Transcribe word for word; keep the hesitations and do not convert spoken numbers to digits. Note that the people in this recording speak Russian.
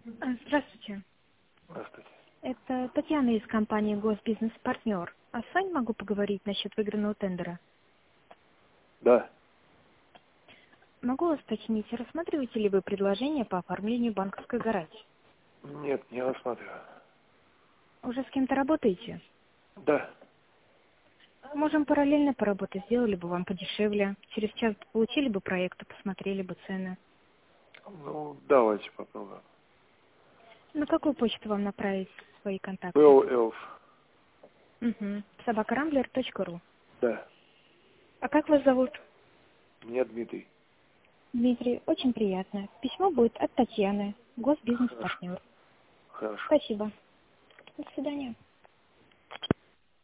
А, Здравствуйте. Здравствуйте. Это Татьяна из компании «Госбизнес-партнер». А с вами могу поговорить насчет выигранного тендера? Да. Могу вас уточнить, рассматриваете ли вы предложение по оформлению банковской гарантии? Нет, не рассматриваю. Уже с кем-то работаете? Да. Можем параллельно поработать, сделали бы вам подешевле. Через час получили бы проекты, посмотрели бы цены. Ну, давайте попробуем. На какую почту вам направить свои контакты? Белл Элф. Угу. собака рамблер точка ру. Да. А как вас зовут? Меня Дмитрий. Дмитрий, очень приятно. Письмо будет от Татьяны, Хорошо. госбизнес-партнер. Хорошо. Спасибо. До свидания.